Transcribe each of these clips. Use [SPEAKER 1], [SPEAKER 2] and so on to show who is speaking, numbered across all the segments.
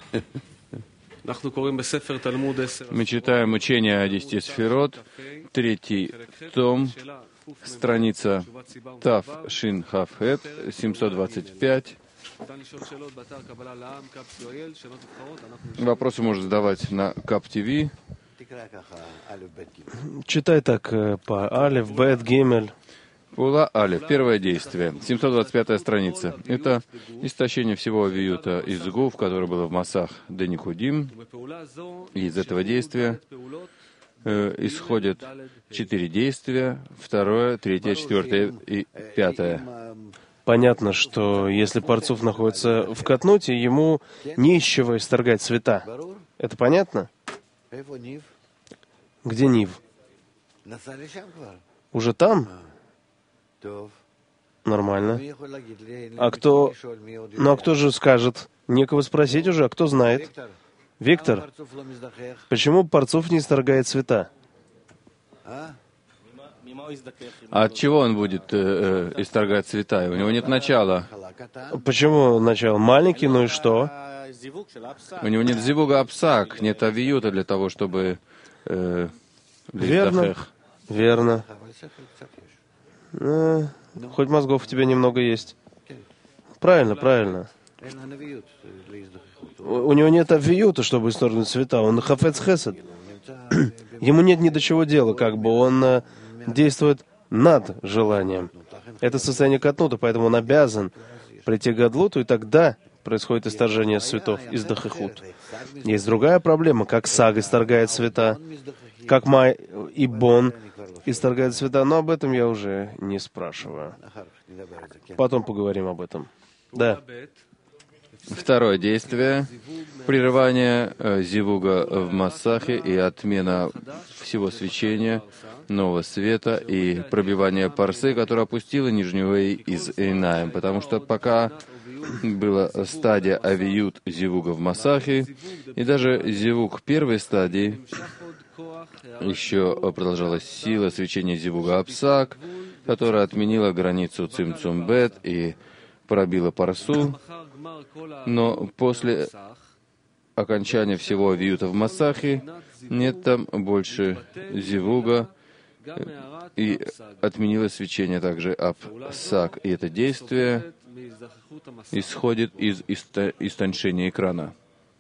[SPEAKER 1] Мы читаем учение о 10 сферот, 3 том, страница Тав Шин Хав Хет, 725. Вопросы можно задавать на КАП ТВ.
[SPEAKER 2] Читай так по Алеф, Бет, Гимель.
[SPEAKER 1] Пула Алеф. Первое действие. 725 страница. Это истощение всего авиюта из гуф, которое было в массах Деникудим. И из этого действия исходят 4 действия. 2, 3, 4 и 5.
[SPEAKER 2] Понятно, что если Парцуф находится в Катнуте, ему не из чего исторгать цвета. Это понятно? Где Нив? Уже там? Нормально. А кто... Ну а кто же скажет? Некого спросить уже, а кто знает? Виктор, почему Парцуф не исторгает цвета?
[SPEAKER 1] А от чего он будет исторгать цвета? У него нет начала.
[SPEAKER 2] Почему начало? Маленький, ну и что?
[SPEAKER 1] У него нет зивуга апсак, нет авиюта для того, чтобы...
[SPEAKER 2] Верно. Верно. Хоть мозгов у тебя немного есть. Правильно, правильно. У него нет авиюта, чтобы исторгнуть цвета. Он хафец хесед. Ему нет ни до чего дела, как бы он действует над желанием. Это состояние катнута, поэтому он обязан прийти к гадлуту, и тогда происходит исторжение цветов из дахихут. Есть другая проблема, как Саг исторгает цвета, как Май и Бон исторгает цвета, но об этом я уже не спрашиваю. Потом поговорим об этом. Да.
[SPEAKER 1] Второе действие. Прерывание зивуга в массахе и отмена всего свечения, нового света и пробивание парсы, которое опустило нижнюю из Эйнаем. Потому что пока была стадия авиют зивуга в массахе, и даже зивуг первой стадии, еще продолжалась сила свечения зивуга апсак, которая отменила границу цимцумбет и пробила парсу. Но после окончания всего авиюта в массахе нет там больше зивуга, и отменило свечение также апсак. И это действие исходит из истончения экрана.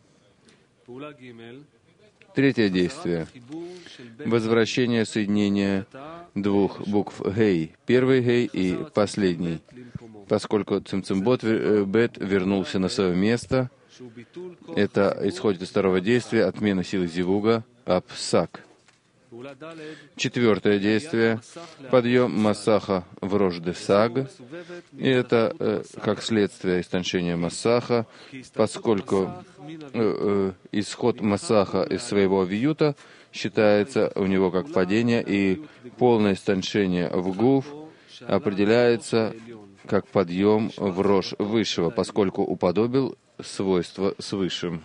[SPEAKER 1] Третье действие. Возвращение соединения двух букв гей. Первый гей и последний. Поскольку цимцумбот бет вернулся на свое место, это исходит из второго действия, отмена силы зивуга, апсак. Четвертое действие. Подъем массаха в рождесаг. И это как следствие истончения массаха, поскольку исход массаха из своего авиюта считается у него как падение, и полное истончение в гуф определяется как подъем в рож высшего, поскольку уподобил свойства с высшим.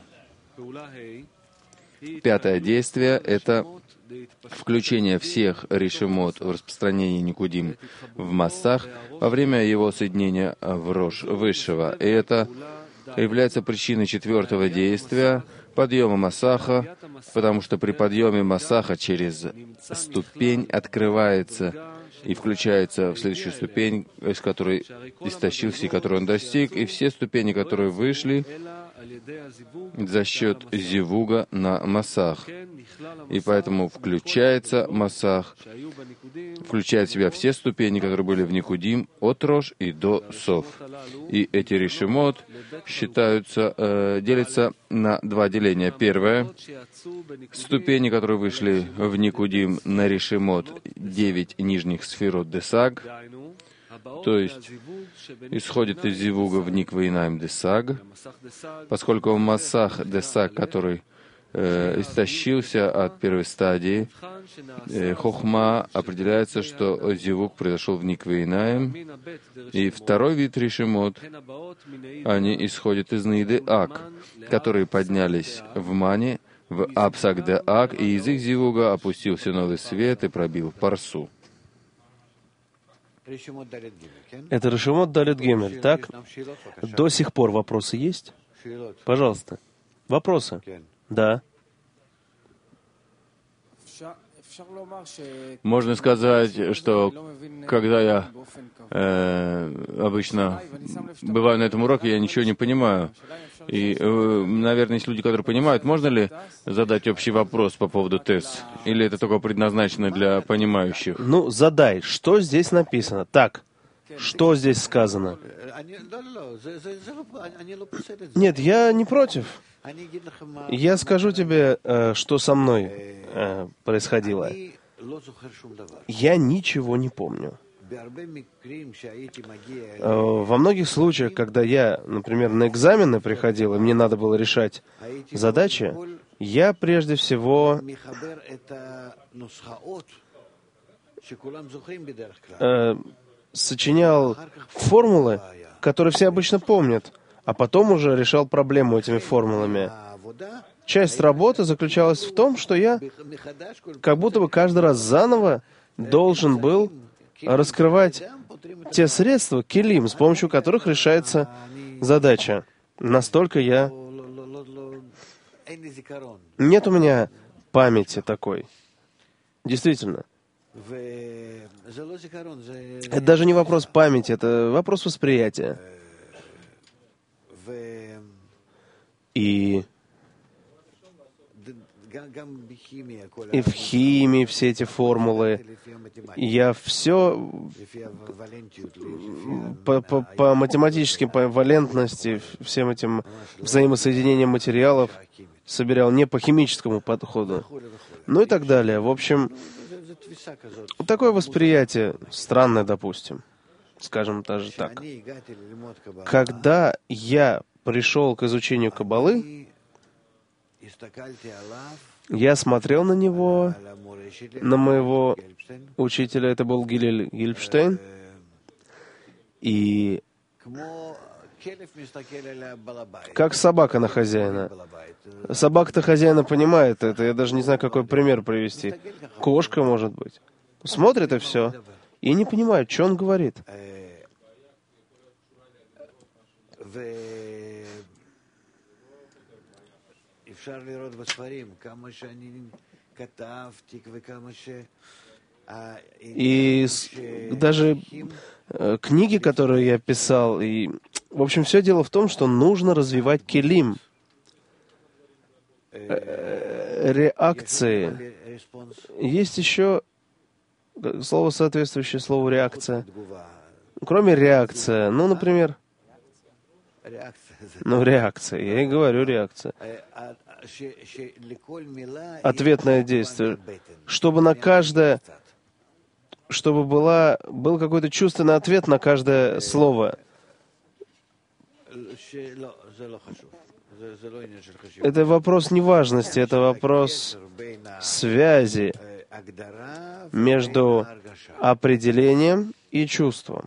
[SPEAKER 1] Пятое действие — это включение всех решимот в распространение никудим в массах во время его соединения в рож высшего. И это является причиной четвертого действия, подъема массаха, потому что при подъеме массаха через ступень открывается и включается в следующую ступень, из которой истощился и которую он достиг, и все ступени, которые вышли, за счет зивуга на массах. И поэтому включается массах, включает в себя все ступени, которые были в Никудим, от Рош и до Сов. И эти решимот считаются, делятся на два деления. Первое — ступени, которые вышли в Никудим на решимот 9 нижних сферот Десаг, то есть исходит из зивуга в Никвейнаем Десаг, поскольку в массах Десаг, который истощился от первой стадии, хохма определяется, что зивуг произошел в Никвейнаем, и второй вид решимот, они исходят из Наиды Ак, которые поднялись в Мане, в Апсак де Ак, и из их зивуга опустился новый свет и пробил парсу.
[SPEAKER 2] Это Решимот Далет Гемель, так? До сих пор вопросы есть? Пожалуйста. Вопросы? Да.
[SPEAKER 1] Можно сказать, что когда я обычно бываю на этом уроке, я ничего не понимаю. И, наверное, есть люди, которые понимают, можно ли задать общий вопрос по поводу ТЭС? Или это только предназначено для понимающих?
[SPEAKER 2] Ну, задай, что здесь написано? Так, что здесь сказано? Нет, я не против. Я скажу тебе, что со мной происходило. Я ничего не помню. Во многих случаях, когда я, например, на экзамены приходил, и мне надо было решать задачи, я прежде всего сочинял формулы, которые все обычно помнят, а потом уже решал проблему этими формулами. Часть работы заключалась в том, что я как будто бы каждый раз заново должен был раскрывать те средства, келим, с помощью которых решается задача. Настолько я... Нет у меня памяти такой. Действительно. Это даже не вопрос памяти, это вопрос восприятия. И в химии все эти формулы, я все по математическим, по валентности, всем этим взаимосоединением материалов собирал не по химическому подходу, ну и так далее. В общем, такое восприятие странное, допустим, скажем даже так. Когда я пришел к изучению Каббалы, я смотрел на него, на моего учителя, это был Гилель Гильпштейн, и как собака на хозяина. Собака-то хозяина понимает это, я даже не знаю, какой пример привести. Кошка, может быть. Смотрит и все, и не понимает, что он говорит. И даже книги, которые я писал, и, в общем, все дело в том, что нужно развивать келим, реакции. Есть еще слово, соответствующее слову реакция. Кроме реакция, ну, например, реакция, я и говорю реакция. Ответное действие. Чтобы на каждое, чтобы был какой-то чувственный ответ на каждое слово. Это вопрос неважности, это вопрос связи между определением и чувством.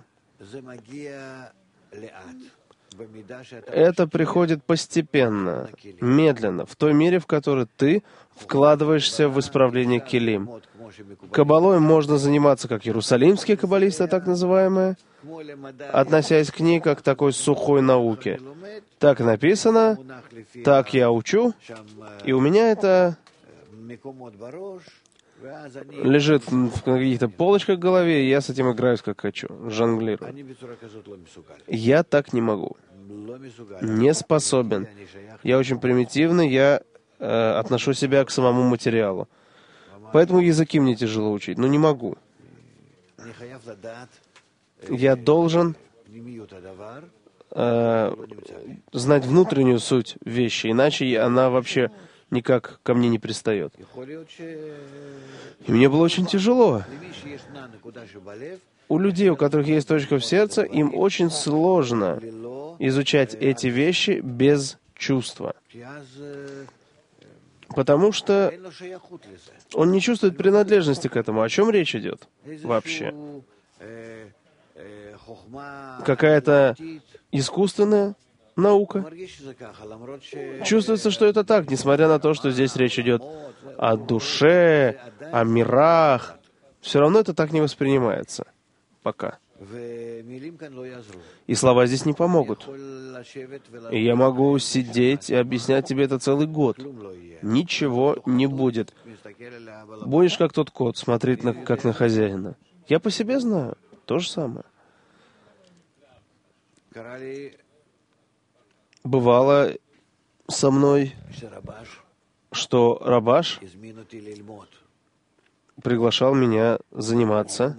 [SPEAKER 2] Это приходит постепенно, медленно, в той мере, в которой ты вкладываешься в исправление келим. Каббалой можно заниматься как иерусалимские каббалисты, так называемые, относясь к ней как к такой сухой науке. Так написано, так я учу, и у меня это лежит в каких-то полочках в голове, и я с этим играюсь как хочу, жонглирую. Я так не могу. Не способен. Я очень примитивный, я отношу себя к самому материалу. Поэтому языки мне тяжело учить, но не могу. Я должен знать внутреннюю суть вещи, иначе она вообще никак ко мне не пристает. И мне было очень тяжело. У людей, у которых есть точка в сердце, им очень сложно изучать эти вещи без чувства. Потому что он не чувствует принадлежности к этому. О чем речь идет вообще? Какая-то искусственная наука. Чувствуется, что это так, несмотря на то, что здесь речь идет о душе, о мирах. Все равно это так не воспринимается. Пока. И слова здесь не помогут. И я могу сидеть и объяснять тебе это целый год. Ничего не будет. Будешь как тот кот, смотреть как на хозяина. Я по себе знаю. То же самое. Бывало со мной, что Рабаш приглашал меня заниматься.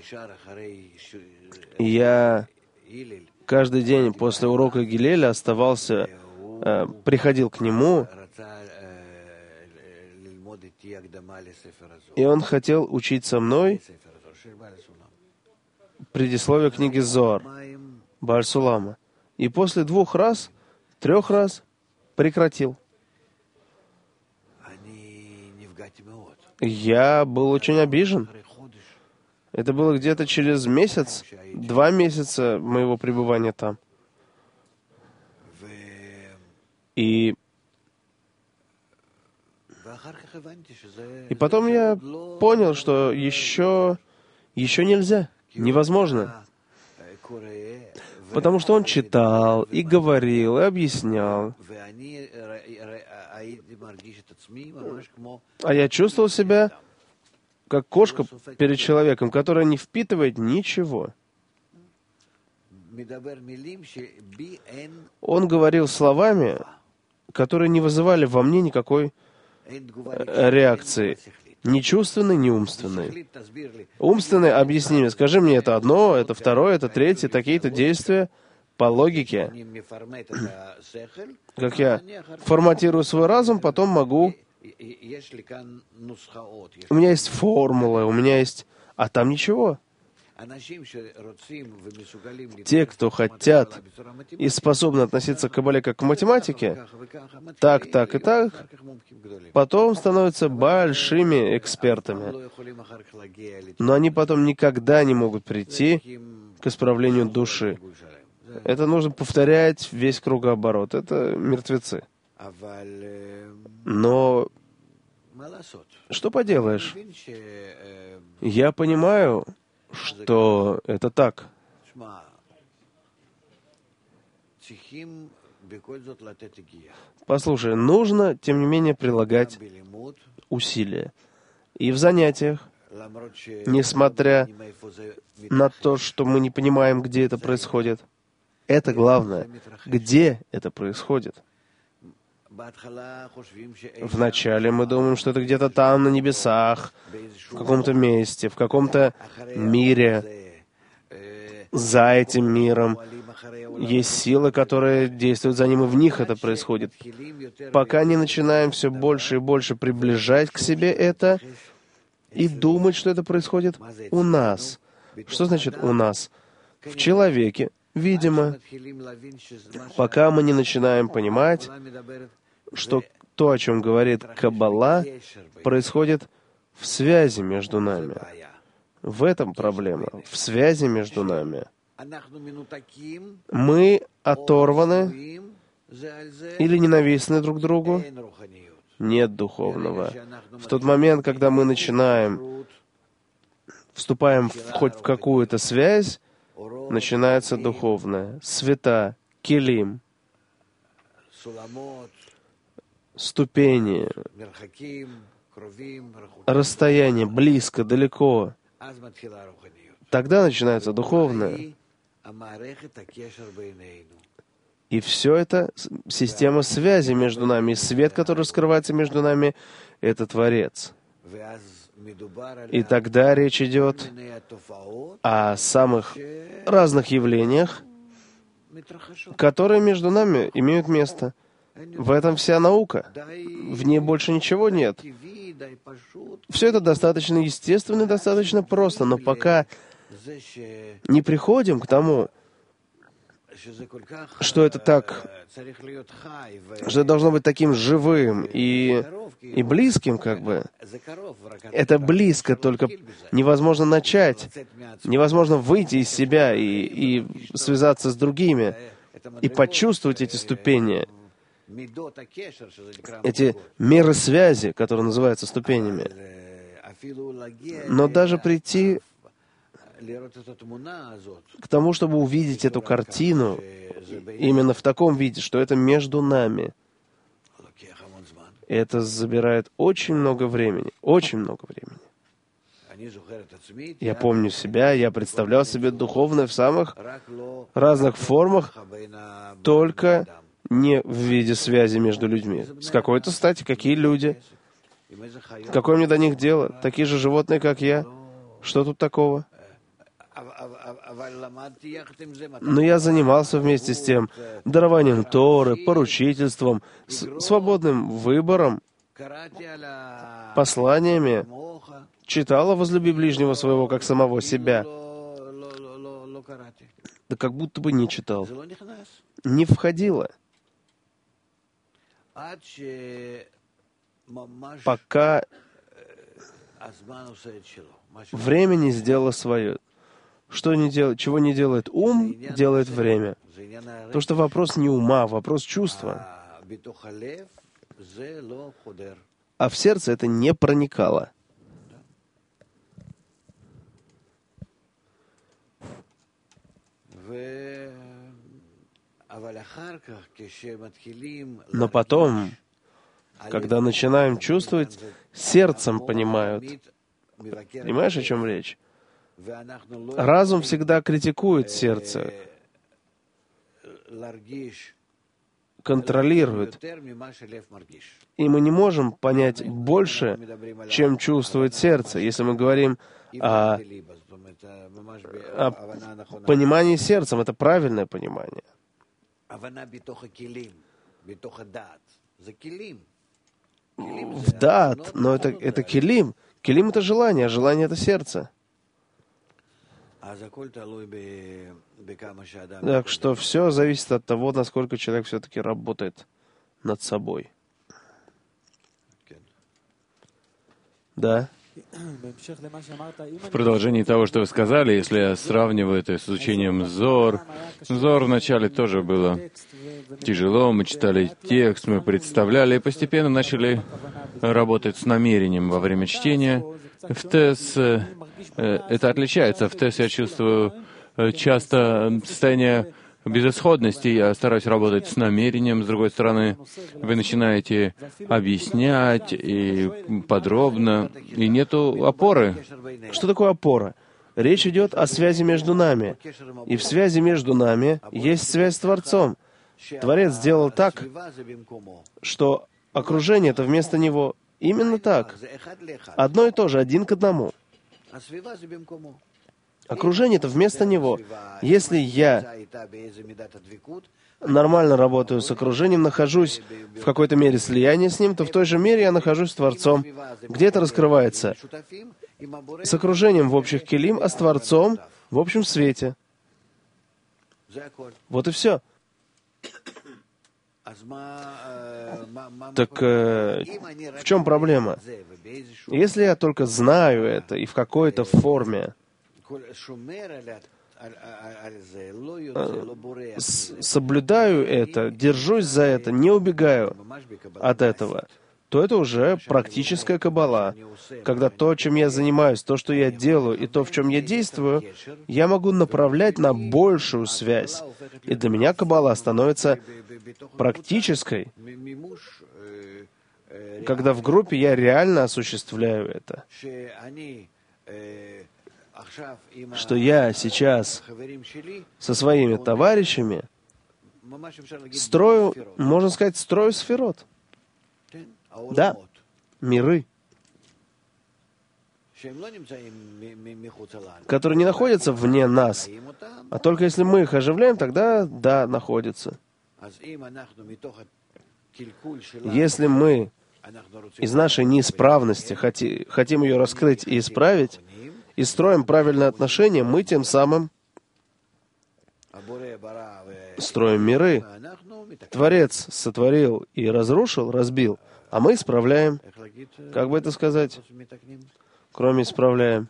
[SPEAKER 2] И я каждый день после урока Гилеля оставался, приходил к нему, и он хотел учить со мной предисловие книги Зоар Бааль Сулама. И после 3 раз прекратил. Я был очень обижен. Это было где-то через месяц, 2 месяца моего пребывания там. И потом я понял, что еще нельзя, невозможно. Потому что он читал, и говорил, и объяснял. А я чувствовал себя как кошка перед человеком, которая не впитывает ничего. Он говорил словами, которые не вызывали во мне никакой реакции. Ни чувственной, ни умственной. Умственной — объясни мне, скажи мне, это одно, это второе, это третье, такие-то действия по логике. Как я форматирую свой разум, потом могу... У меня есть формулы, у меня есть... А там ничего. Те, кто хотят и способны относиться к Кабале как к математике, так и так, потом становятся большими экспертами. Но они потом никогда не могут прийти к исправлению души. Это нужно повторять весь кругооборот. Это мертвецы. Но что поделаешь? Я понимаю, что это так. Послушай, нужно, тем не менее, прилагать усилия. И в занятиях, несмотря на то, что мы не понимаем, где это происходит. Это главное. Где это происходит? Вначале мы думаем, что это где-то там, на небесах, в каком-то месте, в каком-то мире, за этим миром. Есть силы, которые действуют за ним, и в них это происходит. Пока не начинаем все больше и больше приближать к себе это и думать, что это происходит у нас. Что значит «у нас»? В человеке, видимо. Пока мы не начинаем понимать, что то, о чем говорит Каббала, происходит в связи между нами. В этом проблема, в связи между нами. Мы оторваны или ненавистны друг другу. Нет духовного. В тот момент, когда мы вступаем хоть в какую-то связь, начинается духовное. Света, килим, ступени, расстояние, близко, далеко. Тогда начинается духовное. И все это система связи между нами. И свет, который скрывается между нами, это Творец. И тогда речь идет о самых разных явлениях, которые между нами имеют место. В этом вся наука. В ней больше ничего нет. Все это достаточно естественно и достаточно просто, но пока не приходим к тому, что это так, что это должно быть таким живым и близким, как бы. Это близко, только невозможно начать, невозможно выйти из себя и связаться с другими, и почувствовать эти ступени, эти меры связи, которые называются ступенями. Но даже прийти к тому, чтобы увидеть эту картину именно в таком виде, что это между нами. Это забирает очень много времени, очень много времени. Я помню себя, я представлял себе духовное в самых разных формах, только не в виде связи между людьми. С какой-то стати, какие люди? Какое мне до них дело? Такие же животные, как я. Что тут такого? Но я занимался вместе с тем дарованием Торы, поручительством, свободным выбором, посланиями, читала «Возлюби ближнего своего, как самого себя». Да как будто бы не читал. Не входило. Пока время не сделало свое. Что не делает, чего не делает ум, делает время. Потому что вопрос не ума, вопрос чувства. А в сердце это не проникало. Но потом, когда начинаем чувствовать, сердцем понимают. Понимаешь, о чем речь? Разум всегда критикует сердце, контролирует. И мы не можем понять больше, чем чувствует сердце. Если мы говорим о понимании сердцем, это правильное понимание. В дат, но это килим. Килим — это желание, а желание — это сердце. Так что все зависит от того, насколько человек все-таки работает над собой. Да.
[SPEAKER 1] В продолжении того, что вы сказали, если я сравниваю это с изучением Зор, Зор вначале тоже было тяжело, мы читали текст, мы представляли и постепенно начали работать с намерением во время чтения. В ТЭС это отличается. В ТЭС я чувствую часто состояние безысходности. Я стараюсь работать с намерением. С другой стороны, вы начинаете объяснять и подробно, и нету опоры.
[SPEAKER 2] Что такое опора? Речь идет о связи между нами. И в связи между нами есть связь с Творцом. Творец сделал так, что окружение — это вместо него. Именно так. Одно и то же, один к одному. Окружение — это вместо него. Если я нормально работаю с окружением, нахожусь в какой-то мере слияния с ним, то в той же мере я нахожусь с Творцом. Где это раскрывается? С окружением в общих килим, а с Творцом в общем свете. Вот и все. Так в чем проблема? Если я только знаю это и в какой-то форме соблюдаю это, держусь за это, не убегаю от этого, то это уже практическая каббала. Когда то, чем я занимаюсь, то, что я делаю, и то, в чем я действую, я могу направлять на большую связь. И для меня каббала становится практической, когда в группе я реально осуществляю это. Что я сейчас со своими товарищами строю, можно сказать, строю сферот. Да, миры, которые не находятся вне нас, а только если мы их оживляем, тогда, да, находятся. Если мы из нашей неисправности хотим ее раскрыть и исправить, и строим правильные отношения, мы тем самым строим миры. Творец сотворил и разрушил, разбил, а мы исправляем. Как бы это сказать? Кроме исправляем.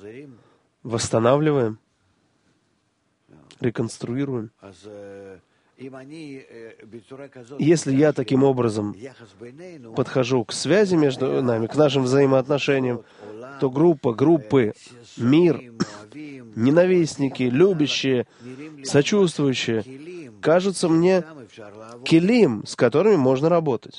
[SPEAKER 2] Восстанавливаем. Реконструируем. Если я таким образом подхожу к связи между нами, к нашим взаимоотношениям, то группы, мир, ненавистники, любящие, сочувствующие, кажутся мне келим, с которыми можно работать.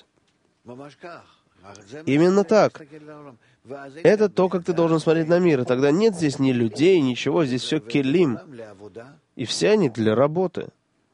[SPEAKER 2] Именно так. Это то, как ты должен смотреть на мир. И тогда нет здесь ни людей, ничего, здесь все келим. И все они для работы.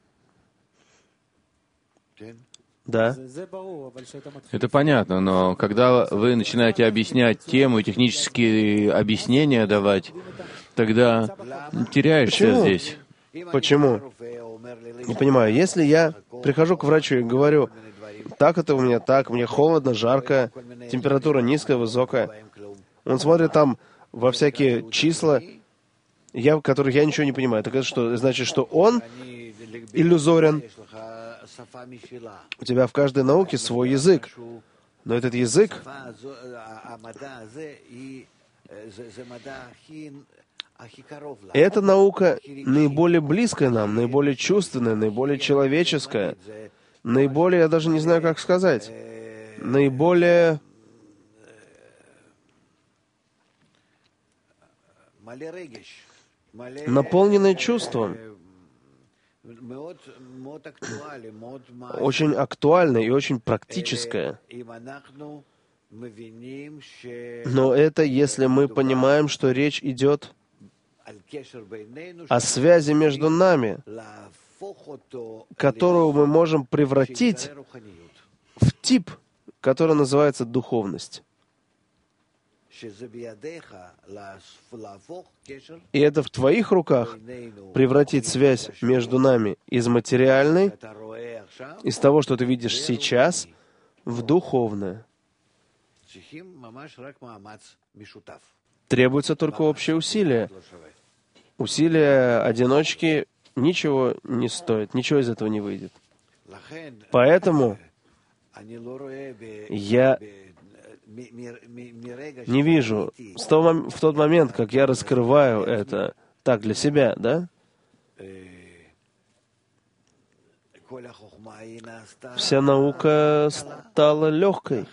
[SPEAKER 2] Да.
[SPEAKER 1] Это понятно, но когда вы начинаете объяснять тему и технические объяснения давать, тогда теряешься здесь.
[SPEAKER 2] Почему? Не понимаю. Если я прихожу к врачу и говорю, так это у меня так, мне холодно, жарко, температура низкая, высокая, он смотрит там во всякие числа, которых я ничего не понимаю. Так это что? Значит, что он иллюзорен. У тебя в каждой науке свой язык. Но этот язык эта наука наиболее близкая нам, наиболее чувственная, наиболее человеческая, наиболее, я даже не знаю, как сказать, наиболее наполненная чувством, очень актуальная и очень практическая. Но это если мы понимаем, что речь идет о связи между нами, которую мы можем превратить в тип, который называется духовность. И это в твоих руках превратить связь между нами из материальной, из того, что ты видишь сейчас, в духовное. Требуется только общее усилие. Усилия одиночки ничего не стоит, ничего из этого не выйдет. Поэтому я не вижу, в тот момент, как я раскрываю это так для себя, да? Вся наука стала легкой.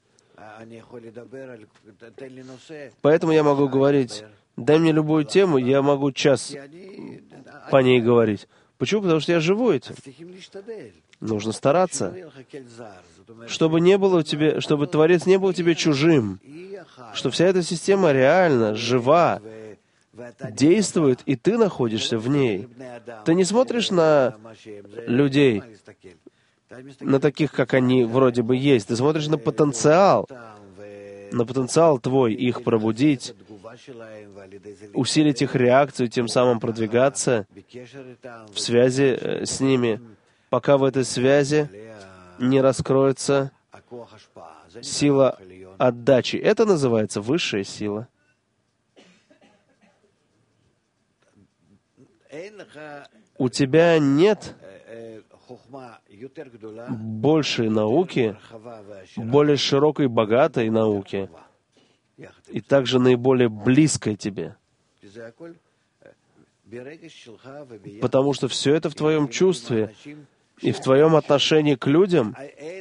[SPEAKER 2] Поэтому я могу говорить, дай мне любую тему, я могу час по ней говорить. Почему? Потому что я живу этим. Нужно стараться, чтобы не было у тебя, чтобы Творец не был тебе чужим, что вся эта система реально жива, действует, и ты находишься в ней. Ты не смотришь на людей, на таких, как они вроде бы есть. Ты смотришь на потенциал твой, их пробудить, усилить их реакцию, тем самым продвигаться в связи с ними, пока в этой связи не раскроется сила отдачи. Это называется высшая сила. У тебя нет большей науки, более широкой, богатой науки, и также наиболее близкой тебе. Потому что все это в твоем чувстве и в твоем отношении к людям,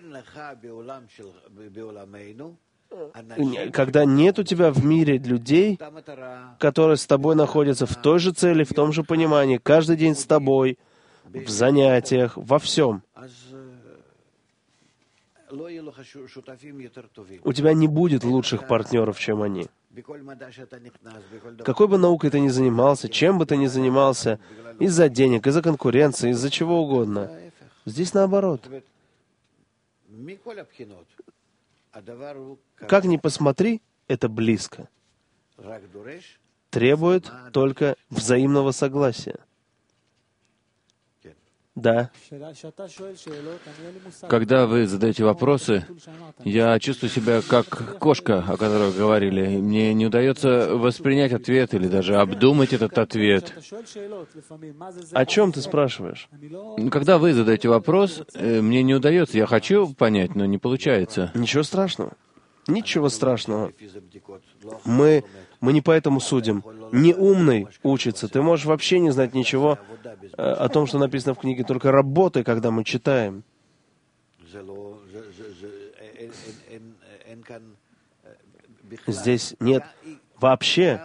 [SPEAKER 2] когда нет у тебя в мире людей, которые с тобой находятся в той же цели, в том же понимании, каждый день с тобой, в занятиях, во всем. У тебя не будет лучших партнеров, чем они. Какой бы наукой ты ни занимался, чем бы ты ни занимался, из-за денег, из-за конкуренции, из-за чего угодно. Здесь наоборот. Как ни посмотри, это близко. Требует только взаимного согласия. Да.
[SPEAKER 1] Когда вы задаете вопросы, я чувствую себя как кошка, о которой вы говорили. Мне не удается воспринять ответ или даже обдумать этот ответ.
[SPEAKER 2] О чем ты спрашиваешь?
[SPEAKER 1] Когда вы задаете вопрос, мне не удается. Я хочу понять, но не получается.
[SPEAKER 2] Ничего страшного. Ничего страшного. Мы Мы не поэтому судим. Неумный учится. Ты можешь вообще не знать ничего о том, что написано в книге, только работай, когда мы читаем. Здесь нет вообще.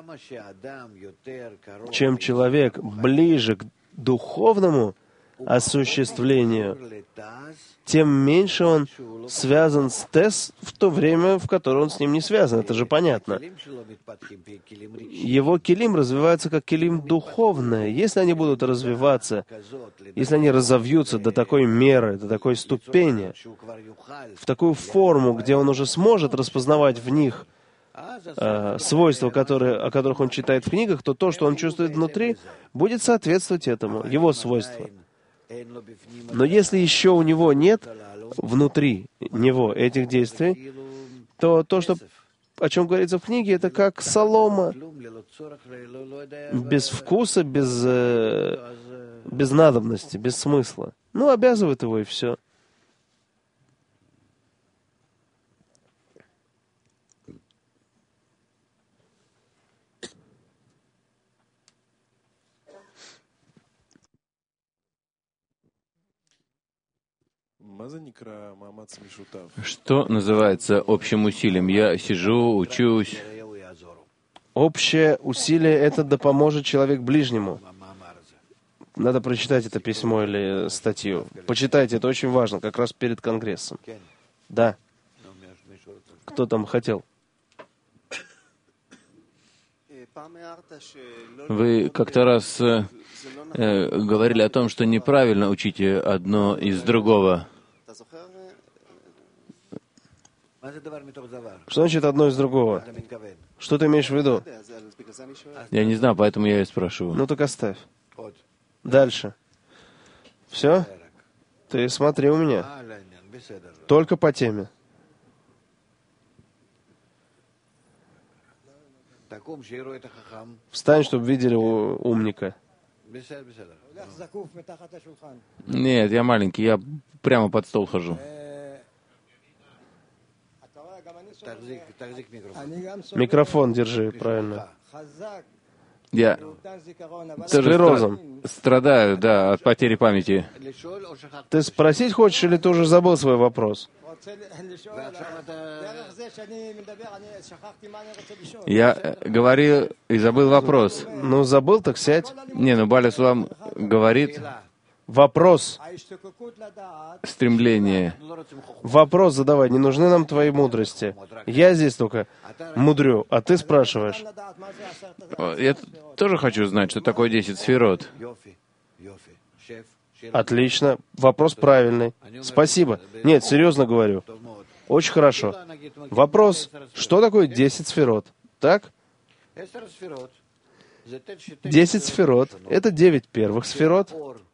[SPEAKER 2] Чем человек ближе к духовному осуществлению, тем меньше он связан с Тес в то время, в которое он с ним не связан. Это же понятно. Его килим развивается как килим духовное. Если они будут развиваться, если они разовьются до такой меры, до такой ступени, в такую форму, где он уже сможет распознавать в них свойства, о которых он читает в книгах, то то, что он чувствует внутри, будет соответствовать этому, его свойства. Но если еще у него нет внутри него этих действий, то то, о чем говорится в книге, это как солома, без вкуса, без надобности, без смысла. Ну, обязывает его, и все.
[SPEAKER 1] Что называется общим усилием? Я сижу, учусь.
[SPEAKER 2] Общее усилие — это да поможет человек ближнему. Надо прочитать это письмо или статью. Почитайте, это очень важно, как раз перед Конгрессом. Да. Кто там хотел?
[SPEAKER 1] Вы как-то раз говорили о том, что неправильно учите одно из другого.
[SPEAKER 2] Что значит одно из другого? Что ты имеешь в виду?
[SPEAKER 1] Я не знаю, поэтому я и спрашиваю.
[SPEAKER 2] Ну так оставь. Дальше. Все? Ты смотри у меня. Только по теме. Встань, чтобы видели умника.
[SPEAKER 1] Нет, я маленький, я прямо под стол хожу.
[SPEAKER 2] Микрофон держи, правильно.
[SPEAKER 1] Я тоже страдаю, да, от потери памяти.
[SPEAKER 2] Ты спросить хочешь, или ты уже забыл свой вопрос?
[SPEAKER 1] Я говорил и забыл вопрос.
[SPEAKER 2] Ну, забыл, так сядь.
[SPEAKER 1] Не, ну Баля Сулам говорит
[SPEAKER 2] Вопрос.
[SPEAKER 1] стремление.
[SPEAKER 2] Вопрос задавай. Не нужны нам твои мудрости. Я здесь только мудрю, а ты спрашиваешь.
[SPEAKER 1] Я тоже хочу знать, что такое 10 сферот.
[SPEAKER 2] Отлично. Вопрос правильный. Спасибо. Нет, серьезно говорю. Очень хорошо. Вопрос, что такое 10 сферот? Так? 10 сферот — это 9 первых сферот,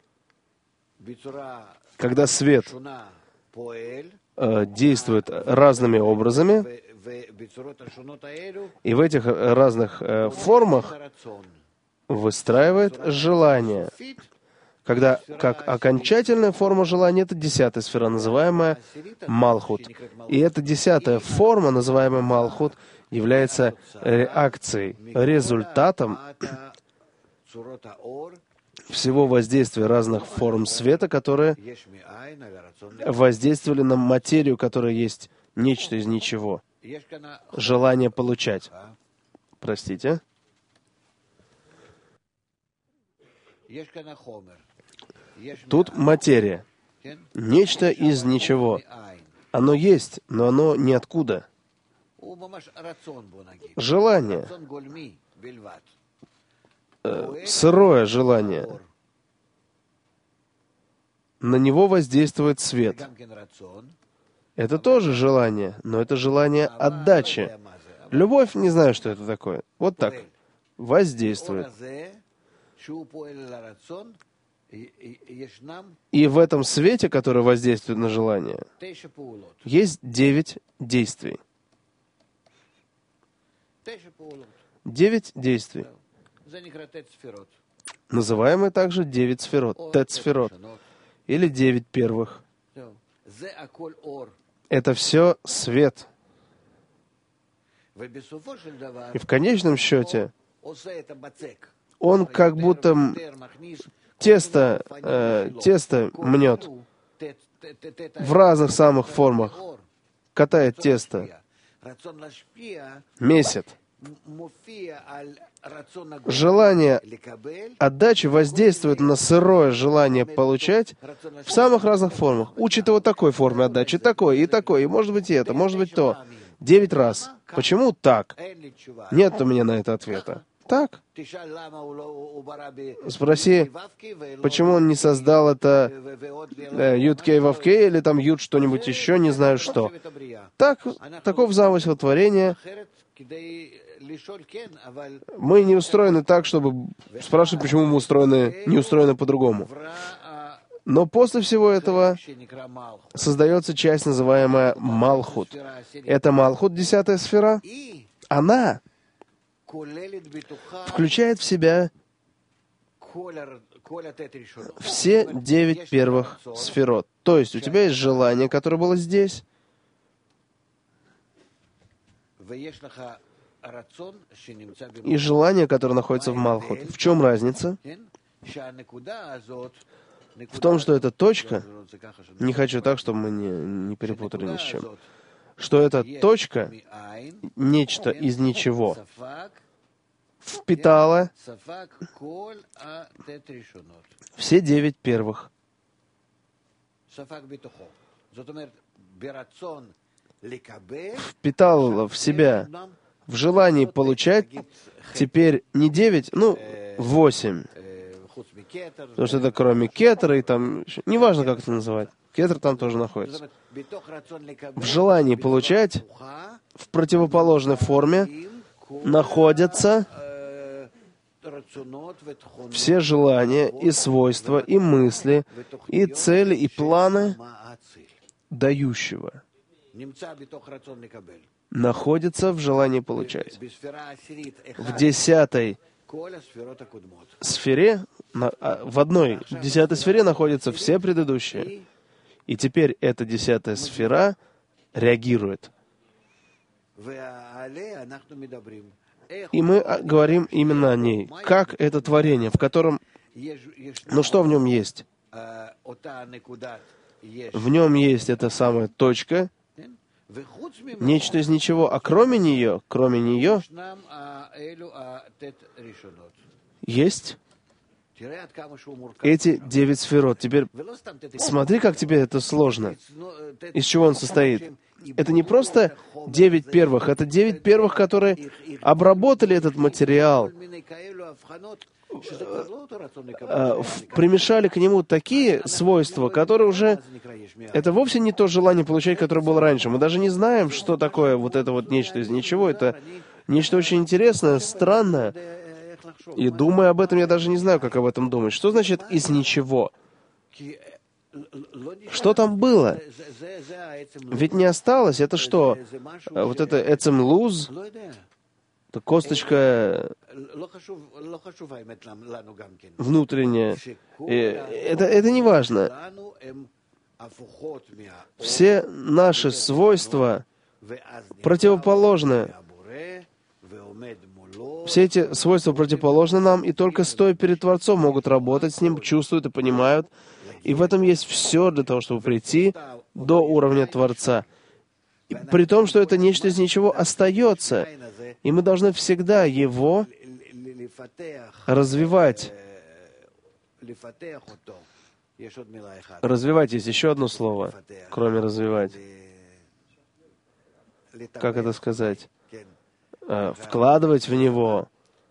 [SPEAKER 2] когда свет действует разными образами, и в этих разных формах выстраивает желание. Когда как окончательная форма желания — это 10-я сфера, называемая Малхут. И эта 10-я форма, называемая Малхут, является реакцией, результатом всего воздействия разных форм света, которые воздействовали на материю, которая есть нечто из ничего. Желание получать. Простите. Тут материя. Нечто из ничего. Оно есть, но оно ниоткуда. Желание. Сырое желание. На него воздействует свет. Это тоже желание, но это желание отдачи. Любовь, не знаю, что это такое. Вот так. Воздействует. И в этом свете, который воздействует на желание, есть 9 действий. 9 действий. Называемые также 9 сферот, тет-сферот, или 9 первых. Это все свет. И в конечном счете он как будто тесто мнет в разных самых формах, катает тесто, месит. Желание отдачи воздействует на сырое желание получать в самых разных формах. Учит его такой форме отдачи, такой, и может быть и это, может быть то. 9 раз. Почему так? Нет у меня на это ответа. Так. Спроси, почему он не создал это Юд Кей Вав Кей или там Юд что-нибудь еще, не знаю что. Так, таков замысел творения. Мы не устроены так, чтобы спрашивать, почему мы не устроены по-другому. Но после всего этого создается часть, называемая Малхут. Это Малхут, 10-я сфера. Она включает в себя все 9 первых сферот. То есть у тебя есть желание, которое было здесь, и желание, которое находится в Малхут. В чем разница? В том, что эта точка, не хочу так, чтобы мы не перепутали ни с чем, что эта точка, нечто из ничего, впитала все 9 первых. Впитала в себя, в желании получать теперь не 9, 8. Потому что это кроме кетера и там... Неважно, как это называть. Кетер там тоже находится. В желании получать в противоположной форме находятся все желания и свойства, и мысли, и цели, и планы дающего. Находятся в желании получать. В 10-й сфере, в одной 10-й сфере находятся все предыдущие. И теперь эта 10-я сфера реагирует. И мы говорим именно о ней. Как это творение, в котором... что в нем есть? В нем есть эта самая точка, нечто из ничего, а кроме нее есть эти 9 сферот. Теперь смотри, как тебе это сложно. Из чего он состоит? Это не просто 9 первых, это 9 первых, которые обработали этот материал, примешали к нему такие свойства, которые уже... Это вовсе не то желание получать, которое было раньше. Мы даже не знаем, что такое вот это вот нечто из ничего. Это нечто очень интересное, странное. И думая об этом, я даже не знаю, как об этом думать. Что значит «из ничего»? Что там было? Ведь не осталось. Это что? Вот это эцем луз? Это косточка внутренняя. Это не важно. Все наши свойства противоположны. Все эти свойства противоположны нам, и только стоя перед Творцом могут работать с Ним, чувствуют и понимают. И в этом есть все для того, чтобы прийти до уровня Творца. И при том, что это нечто из ничего остается. И мы должны всегда его развивать. Развивать есть еще одно слово, кроме развивать. Как это сказать? Вкладывать в него,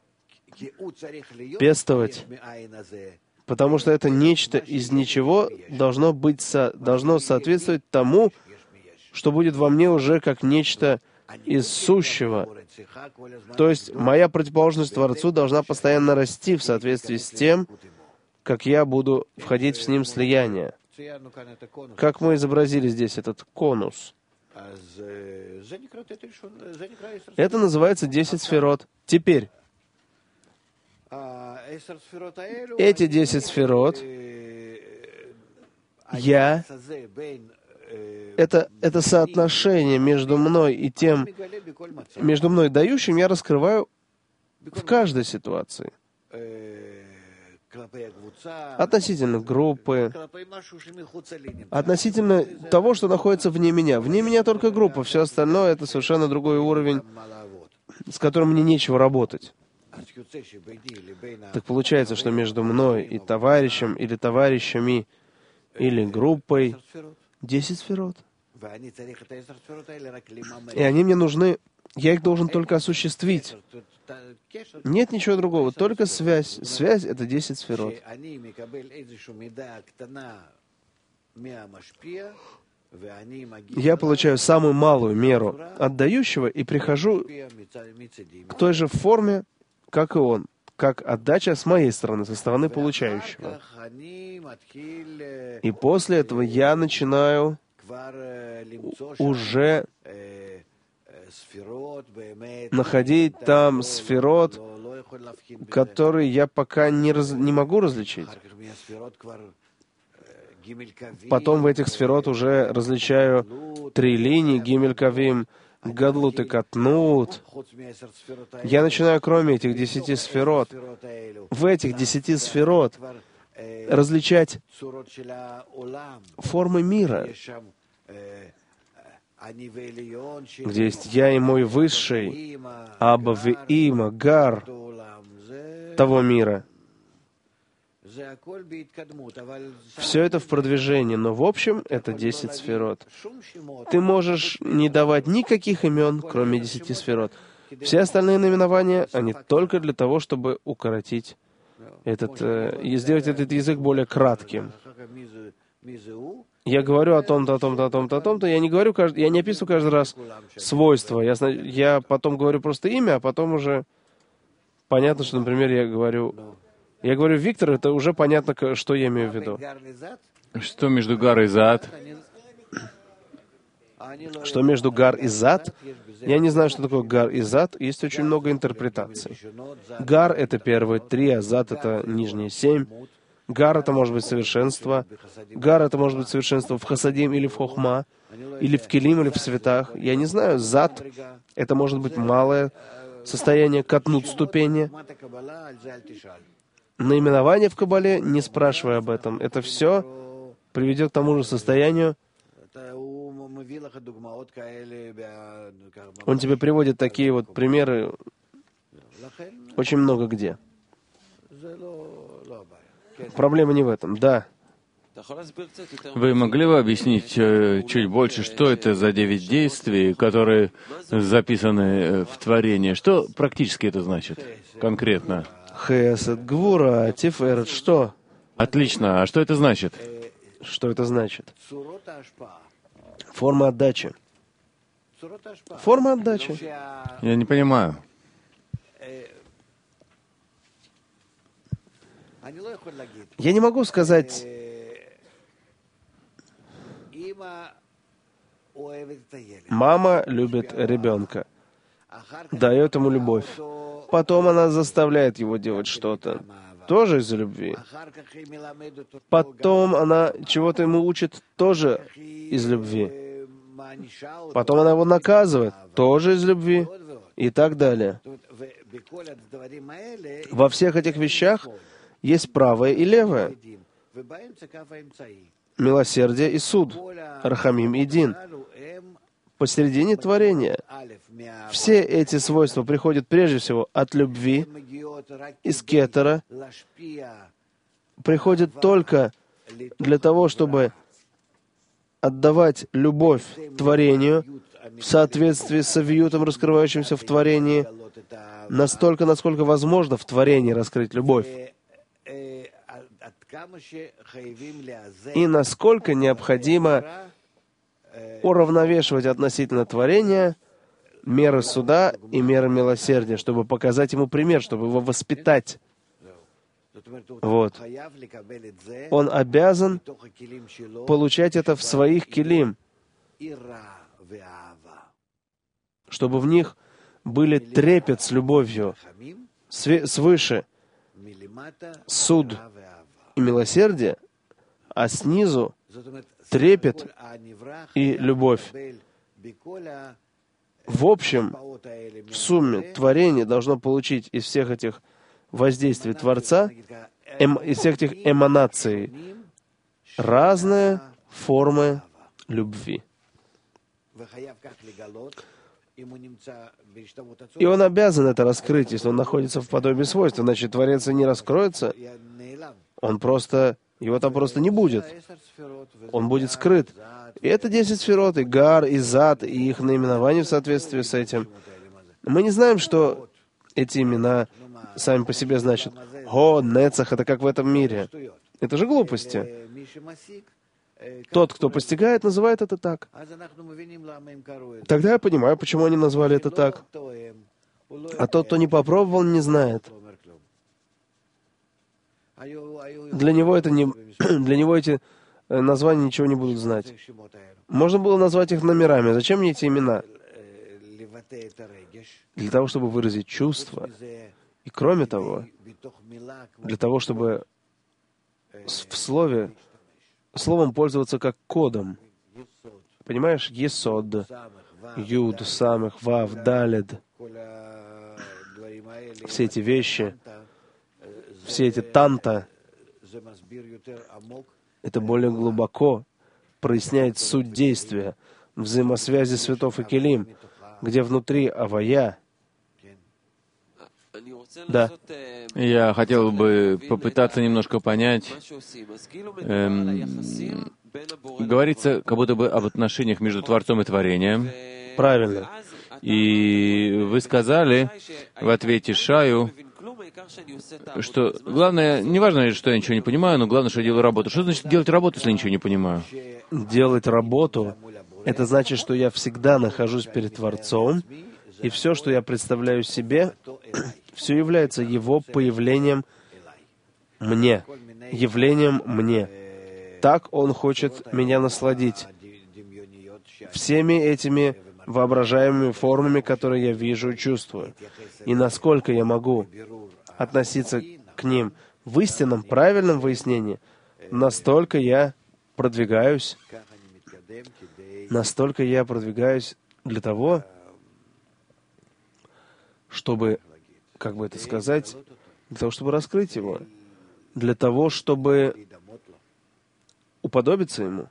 [SPEAKER 2] пестовать. Потому что это нечто из ничего должно соответствовать тому, что будет во мне уже как нечто из сущего. То есть моя противоположность Творцу должна постоянно расти в соответствии с тем, как я буду входить с Ним в слияние. Как мы изобразили здесь этот конус. Это называется 10 сферот. Теперь, эти 10 сферот, это соотношение между мной и тем, между мной дающим, я раскрываю в каждой ситуации. Относительно группы, относительно того, что находится вне меня. Вне меня только группа, все остальное — это совершенно другой уровень, с которым мне нечего работать. Так получается, что между мной и товарищем, или товарищами, или группой 10 сферот. И они мне нужны, я их должен только осуществить. Нет ничего другого, только связь. Связь — это 10 сферот. Я получаю самую малую меру отдающего и прихожу к той же форме, как и он, как отдача с моей стороны, со стороны получающего. И после этого я начинаю уже находить там сферот, которые я пока не могу различить. Потом в этих сферот уже различаю 3 линии, гимель кавим, гадлут и катнут. Я начинаю, кроме этих 10 сферот, в этих 10 сферот различать формы мира, где есть я и мой высший, Аба Веима, Гар того мира. Все это в продвижении, но в общем это 10 сферот. Ты можешь не давать никаких имен, кроме 10 сферот. Все остальные наименования, они только для того, чтобы укоротить и сделать этот язык более кратким. Я говорю о том-то, о том-то, о том-то, о том-то. Я не описываю каждый раз свойства. Я потом говорю просто имя, а потом уже понятно, что, например, я говорю Виктор, это уже понятно, что я имею в виду.
[SPEAKER 1] Что между Гар и Зад?
[SPEAKER 2] Что между Гар и Зад? Я не знаю, что такое Гар и Зад. Есть очень много интерпретаций. Гар — это первые 3, а Зад — это нижние 7. Гар — это может быть совершенство. Гар — это может быть совершенство в Хасадим или в Хохма, или в Келим, или в Светах. Я не знаю. Зад — это может быть малое состояние, катнут ступени. Наименование в Кабале, не спрашивая об этом. Это все приведет к тому же состоянию. Он тебе приводит такие вот примеры очень много где. Проблема не в этом. Да.
[SPEAKER 1] Вы могли бы объяснить чуть больше, что это за 9 действий, которые записаны в творении? Что практически это значит конкретно?
[SPEAKER 2] Хесед, Гвура, Тиферет, что?
[SPEAKER 1] Отлично. А что это значит?
[SPEAKER 2] Что это значит? Форма отдачи. Форма отдачи.
[SPEAKER 1] Я не понимаю.
[SPEAKER 2] Я не могу сказать... Мама любит ребенка, дает ему любовь. Потом она заставляет его делать что-то, тоже из-за любви. Потом она чего-то ему учит, тоже из любви. Потом она его наказывает, тоже из любви, и так далее. Во всех этих вещах есть правое и левое, милосердие и суд, рахамим и дин. Посередине творения. Все эти свойства приходят прежде всего от любви, из кетера, приходят только для того, чтобы отдавать любовь творению в соответствии с авиютом, раскрывающимся в творении, настолько, насколько возможно в творении раскрыть любовь. И насколько необходимо уравновешивать относительно творения меры суда и меры милосердия, чтобы показать ему пример, чтобы его воспитать. Вот. Он обязан получать это в своих келим, чтобы в них были трепет с любовью, свыше суд и милосердие, а снизу трепет и любовь. В общем, в сумме творение должно получить из всех этих воздействий Творца, из всех этих эманаций, разные формы любви. И он обязан это раскрыть, если он находится в подобии свойств. Значит, Творец не раскроется, его там просто не будет. Он будет скрыт. И это 10 сферот, и Гар, и Зад, и их наименование в соответствии с этим. Мы не знаем, что эти имена сами по себе значат. Го, Нецах — это как в этом мире. Это же глупости. Тот, кто постигает, называет это так. Тогда я понимаю, почему они назвали это так. А тот, кто не попробовал, не знает. Для него эти названия ничего не будут знать. Можно было назвать их номерами. Зачем мне эти имена? Для того, чтобы выразить чувства. И кроме того, для того, чтобы словом пользоваться как кодом. Понимаешь? Есод, Юд, Самых, Вав, Далед. Все эти вещи, все эти танта, это более глубоко проясняет суть действия, взаимосвязи светов и келим, где внутри авая. Да.
[SPEAKER 1] Я хотел бы попытаться немножко понять. Говорится как будто бы об отношениях между Творцом и Творением.
[SPEAKER 2] Правильно.
[SPEAKER 1] И вы сказали в ответе Шаю, что главное, не важно, что я ничего не понимаю, но главное, что я делаю работу. Что значит делать работу, если ничего не понимаю?
[SPEAKER 2] Делать работу — это значит, что я всегда нахожусь перед Творцом, и все, что я представляю себе, все является Его появлением мне, явлением мне. Так Он хочет меня насладить всеми этими воображаемыми формами, которые я вижу и чувствую. И насколько я могу относиться к ним в истинном, правильном выяснении, настолько я продвигаюсь для того, чтобы, как бы это сказать, для того, чтобы раскрыть его, для того, чтобы уподобиться ему.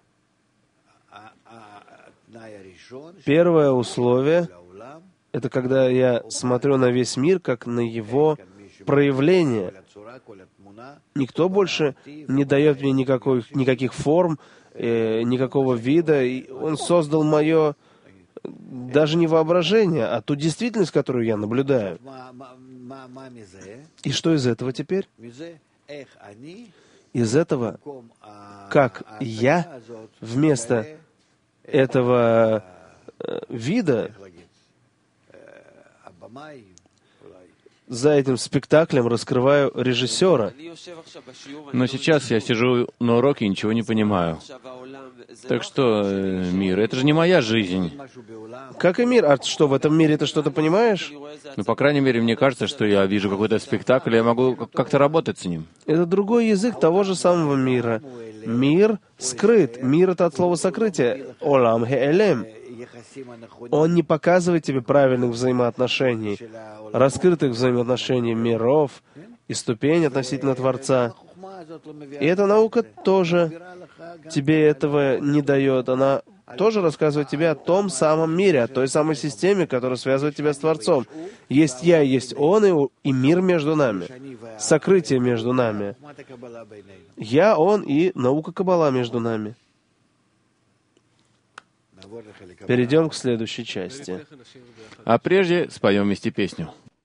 [SPEAKER 2] Первое условие — это когда я смотрю на весь мир как на его проявление. Никто больше не дает мне никаких форм, никакого вида. И Он создал мое даже не воображение, а ту действительность, которую я наблюдаю. И что из этого теперь? Из этого, как я вместо этого вида за этим спектаклем раскрываю режиссера.
[SPEAKER 1] Но сейчас я сижу на уроке и ничего не понимаю. Так что мир, это же не моя жизнь.
[SPEAKER 2] Как и мир. А что, в этом мире ты что-то понимаешь?
[SPEAKER 1] Ну, по крайней мере, мне кажется, что я вижу какой-то спектакль, и я могу как-то работать с ним.
[SPEAKER 2] Это другой язык того же самого мира. Мир скрыт. Мир — это от слова сокрытие. Олам хеэлем. Он не показывает тебе правильных взаимоотношений, раскрытых взаимоотношений миров и ступень относительно Творца. И эта наука тоже тебе этого не дает. Она тоже рассказывает тебе о том самом мире, о той самой системе, которая связывает тебя с Творцом. Есть я, есть Он, и мир между нами, сокрытие между нами. Я, Он и наука Каббала между нами. Перейдем к следующей части.
[SPEAKER 1] А прежде споем вместе песню.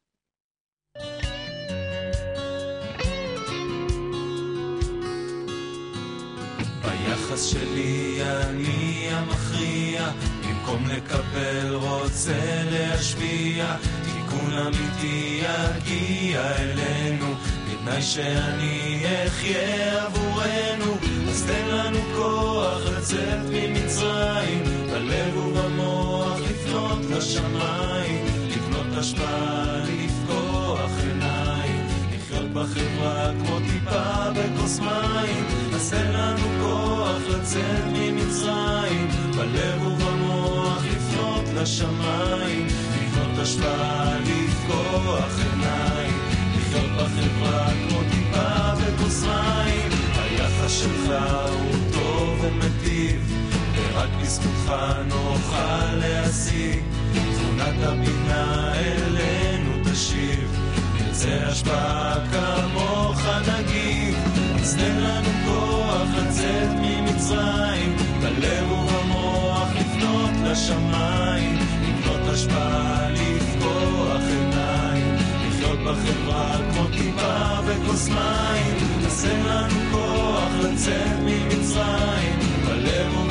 [SPEAKER 3] ביחס שלי אני המכריע, במקום לקבל רוצה להשפיע, תיקון אמיתי יגיע אלינו, בתנאי שאני אחיה עבורנו, אז תן לנו כוח לצאת ממצרים, בלב ובמוח לפנות לשמיים, לבנות השפעה, לפקוח עיניים, לחיות בחברה כמו טיפה בכוס מים, אז תן לנו כוח לצאת לצאת ממצרים, בלב ובמוח לפנות לשמיים, לבנות השפעה, לפקוח עיניים, לחיות בחברה כמו טיפה בכוס מים. היחס שלך הוא טוב ומטיב, ורק בזכותך נוכל להשיג, תכונת הבינה אלינו תשיב, נרצה השפעה כמוך נגיב. אז תן לנו כוח לצאת ממצרים, בלב ובמוח לפנות לשמיים, לבנות השפעה, לפקוח עיניים, לחיות בחברה כמו טיפה בכוס מים. אז תן לנו כוח לצאת ממצרים, בלב